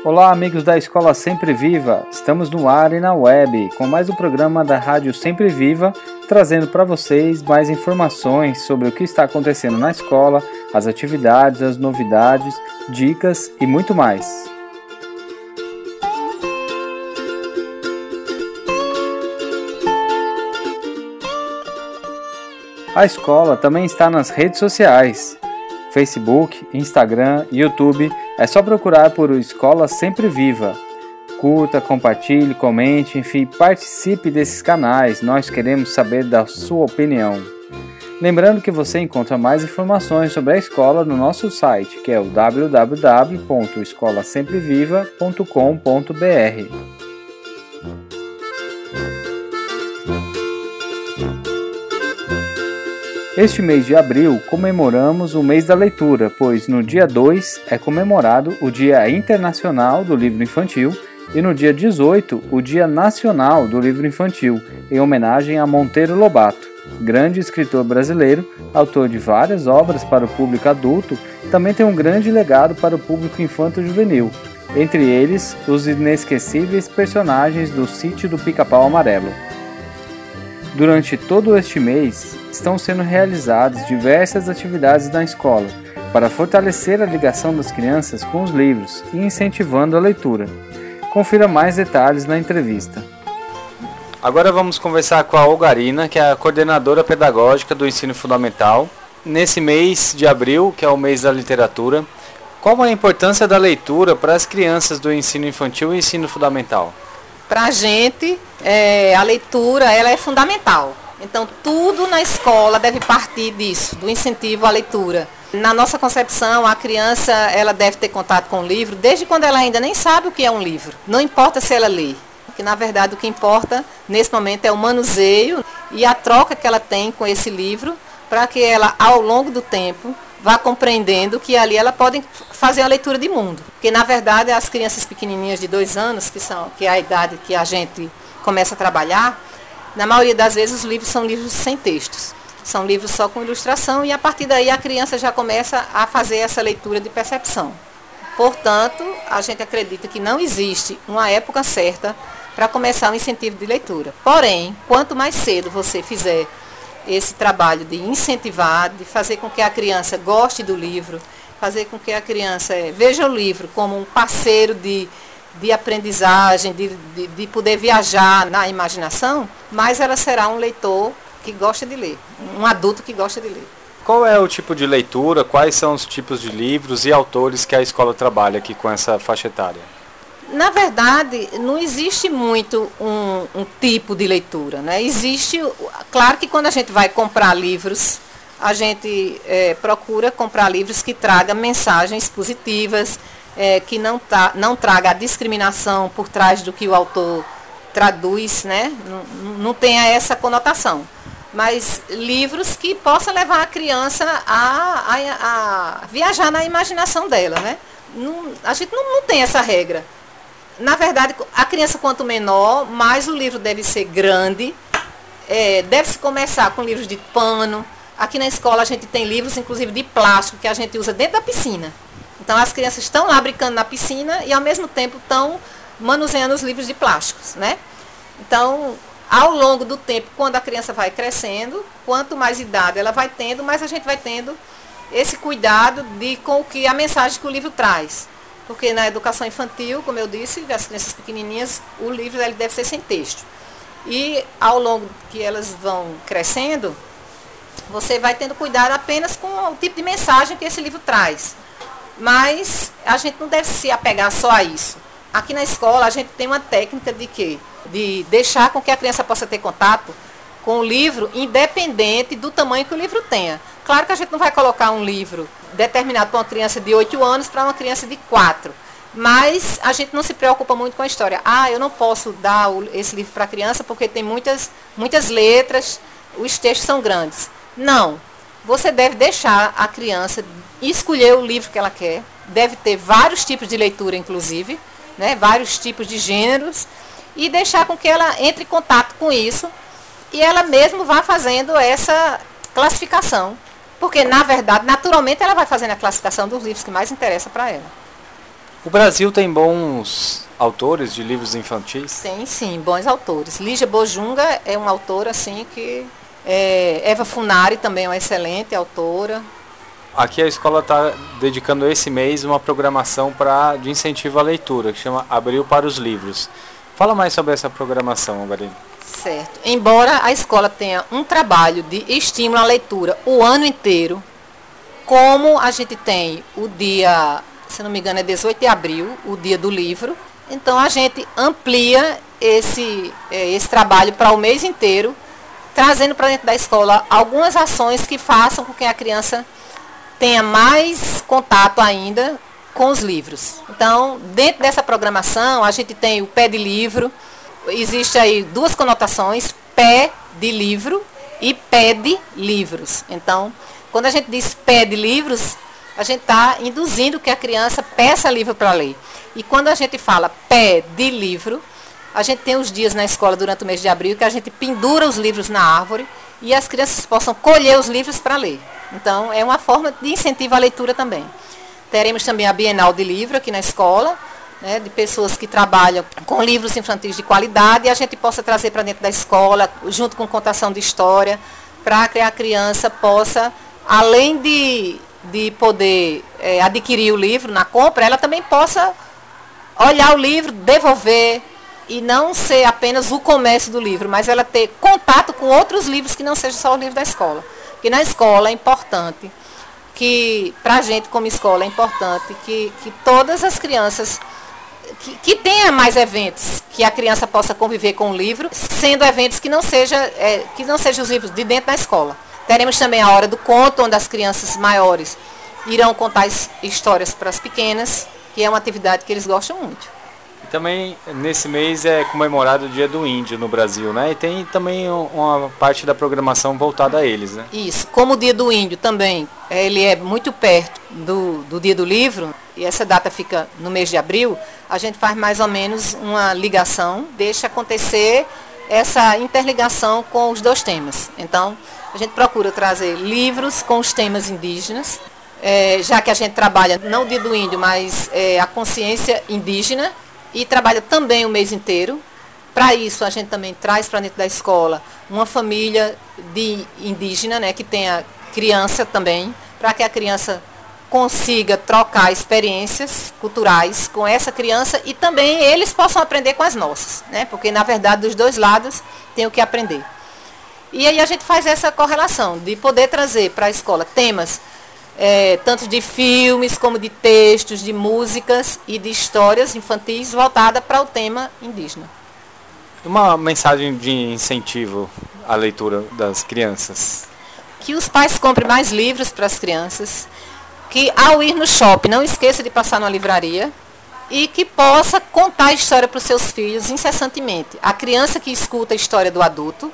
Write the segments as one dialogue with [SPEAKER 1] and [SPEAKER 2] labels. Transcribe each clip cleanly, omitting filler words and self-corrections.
[SPEAKER 1] Olá, amigos da Escola Sempre Viva! Estamos no ar e na web com mais um programa da Rádio Sempre Viva, trazendo para vocês mais informações sobre o que está acontecendo na escola, as atividades, as novidades, dicas e muito mais. A escola também está nas redes sociais, Facebook, Instagram, YouTube. É só procurar por Escola Sempre Viva. Curta, compartilhe, comente, enfim, participe desses canais. Nós queremos saber da sua opinião. Lembrando que você encontra mais informações sobre a escola no nosso site, que é o www.escolasempreviva.com.br. Este mês de abril comemoramos o mês da leitura, pois no dia 2 é comemorado o Dia Internacional do Livro Infantil e no dia 18 o Dia Nacional do Livro Infantil, em homenagem a Monteiro Lobato, grande escritor brasileiro, autor de várias obras para o público adulto, também tem um grande legado para o público infanto-juvenil, entre eles os inesquecíveis personagens do Sítio do Pica-Pau Amarelo. Durante todo este mês, estão sendo realizadas diversas atividades na escola para fortalecer a ligação das crianças com os livros e incentivando a leitura. Confira mais detalhes na entrevista. Agora vamos conversar com a Olgarina, que é a coordenadora pedagógica do ensino fundamental. Nesse mês de abril, que é o mês da literatura, qual a importância da leitura para as crianças do ensino infantil e ensino fundamental?
[SPEAKER 2] Para a gente, a leitura ela é fundamental. Então, tudo na escola deve partir disso, do incentivo à leitura. Na nossa concepção, a criança ela deve ter contato com o livro desde quando ela ainda nem sabe o que é um livro. Não importa se ela lê, porque na verdade o que importa nesse momento é o manuseio e a troca que ela tem com esse livro para que ela, ao longo do tempo, vá compreendendo que ali ela pode fazer a leitura de mundo. Porque na verdade as crianças pequenininhas de 2 anos, que é a idade que a gente começa a trabalhar, na maioria das vezes os livros são livros sem textos. São livros só com ilustração e a partir daí a criança já começa a fazer essa leitura de percepção. Portanto, a gente acredita que não existe uma época certa para começar o incentivo de leitura. Porém, quanto mais cedo você fizer esse trabalho de incentivar, de fazer com que a criança goste do livro, fazer com que a criança veja o livro como um parceiro de aprendizagem, de poder viajar na imaginação, mas ela será um leitor que gosta de ler, um adulto que gosta de ler.
[SPEAKER 1] Qual é o tipo de leitura, quais são os tipos de livros e autores que a escola trabalha aqui com essa faixa etária?
[SPEAKER 2] Na verdade, não existe muito um tipo de leitura, né? Existe, claro que quando a gente vai comprar livros, a gente procura comprar livros que tragam mensagens positivas, que não traga a discriminação por trás do que o autor traduz, né? Não tenha essa conotação. Mas livros que possam levar a criança a viajar na imaginação dela, né? A gente não tem essa regra. Na verdade, a criança quanto menor, mais o livro deve ser grande, deve-se começar com livros de pano. Aqui na escola a gente tem livros, inclusive de plástico, que a gente usa dentro da piscina. Então as crianças estão lá brincando na piscina e ao mesmo tempo estão manuseando os livros de plásticos, né? Então, ao longo do tempo, quando a criança vai crescendo, quanto mais idade ela vai tendo, mais a gente vai tendo esse cuidado com a mensagem que o livro traz. Porque na educação infantil, como eu disse, as crianças pequenininhas, o livro ele deve ser sem texto. E ao longo que elas vão crescendo, você vai tendo cuidado apenas com o tipo de mensagem que esse livro traz. Mas a gente não deve se apegar só a isso. Aqui na escola a gente tem uma técnica de quê? De deixar com que a criança possa ter contato com o livro independente do tamanho que o livro tenha. Claro que a gente não vai colocar um livro determinado para uma criança de 8 anos para uma criança de 4. Mas a gente não se preocupa muito com a história. Eu não posso dar esse livro para a criança porque tem muitas letras, os textos são grandes. Não. Você deve deixar a criança escolher o livro que ela quer. Deve ter vários tipos de leitura, inclusive, né? Vários tipos de gêneros. E deixar com que ela entre em contato com isso e ela mesma vá fazendo essa classificação. Porque, na verdade, naturalmente, ela vai fazendo a classificação dos livros que mais interessam para ela.
[SPEAKER 1] O Brasil tem bons autores de livros infantis?
[SPEAKER 2] Tem sim, bons autores. Lígia Bojunga é uma autora assim que... Eva Funari também é uma excelente autora.
[SPEAKER 1] Aqui a escola está dedicando esse mês uma programação de incentivo à leitura, que chama Abril para os Livros. Fala mais sobre essa programação, Margarida.
[SPEAKER 2] Certo. Embora a escola tenha um trabalho de estímulo à leitura o ano inteiro, como a gente tem o dia, se não me engano é 18 de abril, o dia do livro, então a gente amplia esse trabalho para o mês inteiro, trazendo para dentro da escola algumas ações que façam com que a criança tenha mais contato ainda com os livros. Então, dentro dessa programação, a gente tem o pé de livro. Existe aí duas conotações, pé de livro e pé de livros. Então, quando a gente diz pé de livros, a gente está induzindo que a criança peça livro para ler. E quando a gente fala pé de livro, a gente tem os dias na escola durante o mês de abril que a gente pendura os livros na árvore e as crianças possam colher os livros para ler. Então, é uma forma de incentivo à leitura também. Teremos também a Bienal de Livro aqui na escola, né, de pessoas que trabalham com livros infantis de qualidade e a gente possa trazer para dentro da escola, junto com contação de história, para que a criança possa, além de poder adquirir o livro na compra, ela também possa olhar o livro, devolver e não ser apenas o comércio do livro, mas ela ter contato com outros livros que não seja só o livro da escola. Porque na escola é importante, que para a gente como escola é importante que todas as crianças, que tenha mais eventos, que a criança possa conviver com o livro, sendo eventos que não sejam os livros de dentro da escola. Teremos também a hora do conto, onde as crianças maiores irão contar histórias para as pequenas, que é uma atividade que eles gostam muito.
[SPEAKER 1] Também nesse mês é comemorado o Dia do Índio no Brasil, né? E tem também uma parte da programação voltada a eles, né?
[SPEAKER 2] Isso. Como o Dia do Índio também, ele é muito perto do Dia do Livro, e essa data fica no mês de abril, a gente faz mais ou menos uma ligação, deixa acontecer essa interligação com os dois temas. Então, a gente procura trazer livros com os temas indígenas, já que a gente trabalha não o Dia do Índio, mas a consciência indígena, e trabalha também o mês inteiro. Para isso, a gente também traz para dentro da escola uma família de indígena, né, que tenha criança também, para que a criança consiga trocar experiências culturais com essa criança e também eles possam aprender com as nossas, né, porque, na verdade, dos dois lados tem o que aprender. E aí a gente faz essa correlação de poder trazer para a escola temas tanto de filmes, como de textos, de músicas e de histórias infantis voltada para o tema indígena.
[SPEAKER 1] Uma mensagem de incentivo à leitura das crianças.
[SPEAKER 2] Que os pais comprem mais livros para as crianças, que ao ir no shopping não esqueça de passar numa livraria e que possa contar a história para os seus filhos incessantemente. A criança que escuta a história do adulto,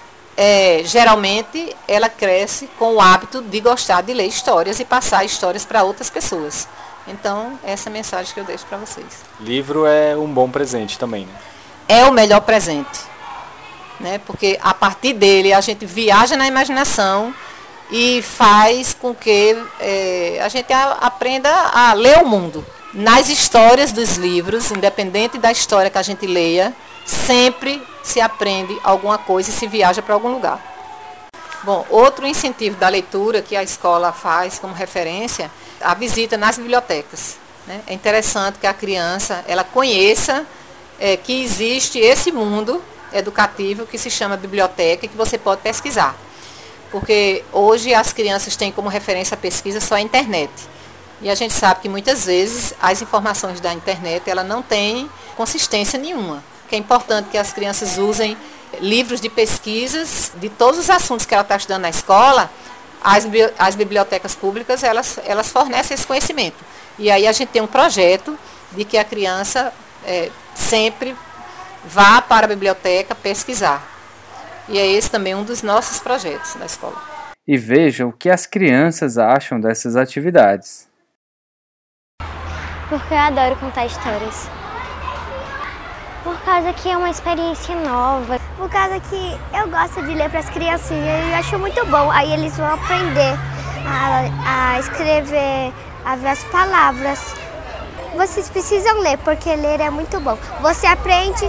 [SPEAKER 2] geralmente ela cresce com o hábito de gostar de ler histórias e passar histórias para outras pessoas. Então, essa é a mensagem que eu deixo para vocês.
[SPEAKER 1] Livro é um bom presente também, né?
[SPEAKER 2] É o melhor presente, né? Porque a partir dele a gente viaja na imaginação e faz com que a gente aprenda a ler o mundo. Nas histórias dos livros, independente da história que a gente leia, sempre se aprende alguma coisa e se viaja para algum lugar. Bom, outro incentivo da leitura que a escola faz como referência, a visita nas bibliotecas, né? É interessante que a criança ela conheça que existe esse mundo educativo que se chama biblioteca e que você pode pesquisar. Porque hoje as crianças têm como referência a pesquisa só a internet. E a gente sabe que muitas vezes as informações da internet ela não têm consistência nenhuma. Que é importante que as crianças usem livros de pesquisas de todos os assuntos que ela está estudando na escola. As bibliotecas públicas elas fornecem esse conhecimento. E aí a gente tem um projeto de que a criança sempre vá para a biblioteca pesquisar. E é esse também um dos nossos projetos na escola.
[SPEAKER 1] E vejam o que as crianças acham dessas atividades.
[SPEAKER 3] Porque eu adoro contar histórias. Por causa que é uma experiência nova. Por causa que eu gosto de ler para as criancinhas e eu acho muito bom. Aí eles vão aprender a escrever, a ver as palavras. vocês precisam ler, porque ler é muito bom. Você aprende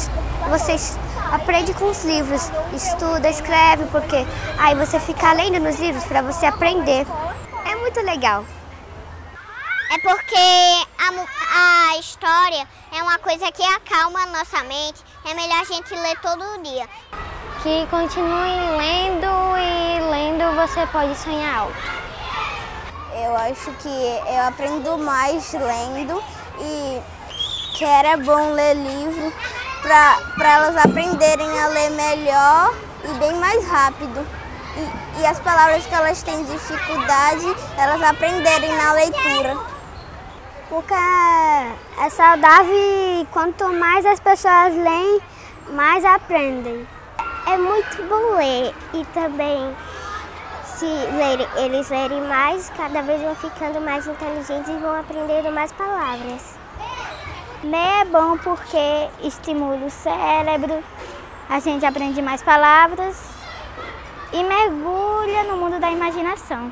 [SPEAKER 3] com os livros, estuda, escreve, porque aí você fica lendo nos livros para você aprender. É muito legal.
[SPEAKER 4] É porque a história é uma coisa que acalma a nossa mente. É melhor a gente ler todo dia.
[SPEAKER 3] Que continue lendo e lendo você pode sonhar alto.
[SPEAKER 5] Eu acho que eu aprendo mais lendo e que era bom ler livro para elas aprenderem a ler melhor e bem mais rápido. E as palavras que elas têm dificuldade, elas aprenderem na leitura.
[SPEAKER 3] Porque é saudável e quanto mais as pessoas leem, mais aprendem. É muito bom ler e também, se eles lerem mais, cada vez vão ficando mais inteligentes e vão aprendendo mais palavras. Ler é bom porque estimula o cérebro, a gente aprende mais palavras e mergulha no mundo da imaginação.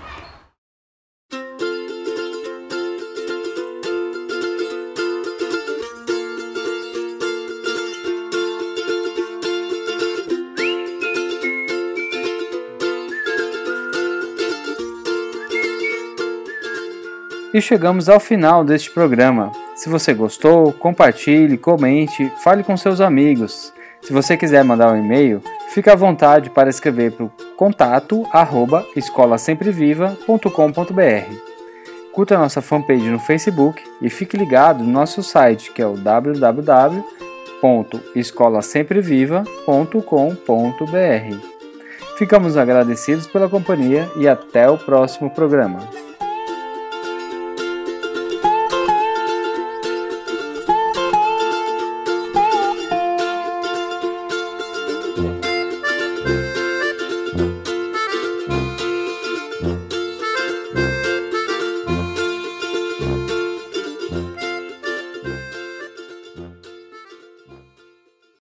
[SPEAKER 1] E chegamos ao final deste programa. Se você gostou, compartilhe, comente, fale com seus amigos. Se você quiser mandar um e-mail, fique à vontade para escrever para o contato@escolasempreviva.com.br. Curta nossa fanpage no Facebook e fique ligado no nosso site, que é o www.escolasempreviva.com.br. Ficamos agradecidos pela companhia e até o próximo programa.
[SPEAKER 6] Yeah.